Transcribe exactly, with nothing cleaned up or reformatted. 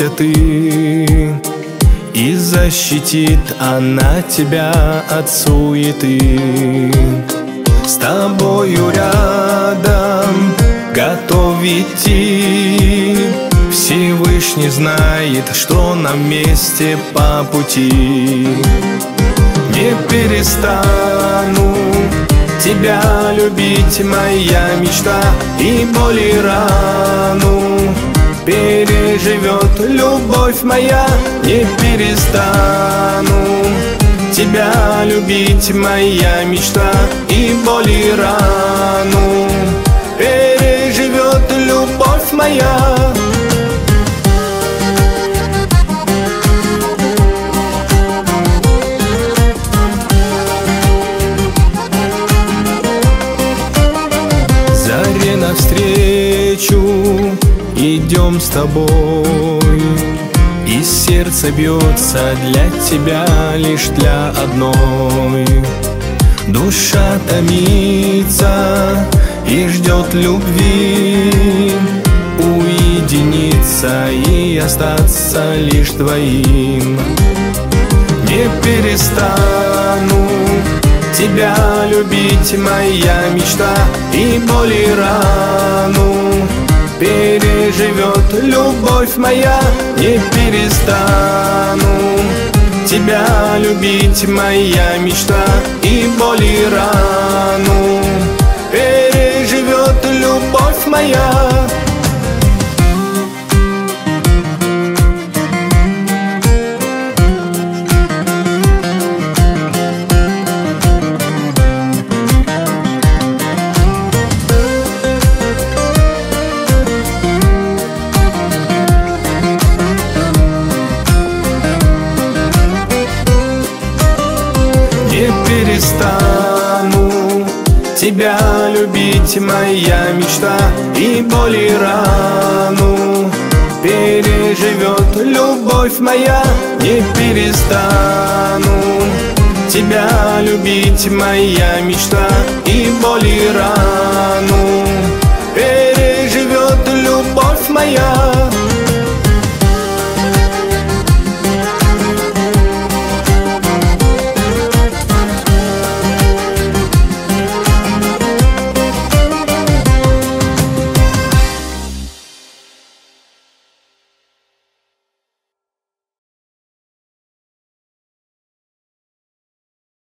только ты, и защитит она тебя от суеты. С тобою рядом готов идти, Всевышний знает, что нам вместе по пути. Не перестану тебя любить, моя мечта, и боль и рану переживет любовь моя. Не перестану тебя любить, моя мечта, и боль и рану переживет любовь моя. Заре навстречу идем с тобой, и сердце бьется для тебя, лишь для одной. Душа томится и ждет любви, уединиться и остаться лишь твоим. Не перестану тебя любить, моя мечта, и боль и рану переживет любовь моя. Не перестану тебя любить, моя мечта, и боль и рану переживет любовь моя. Не перестану тебя любить, моя мечта, и боль и рану переживет любовь моя. Не перестану тебя любить, моя мечта, и боль и рану переживет любовь моя.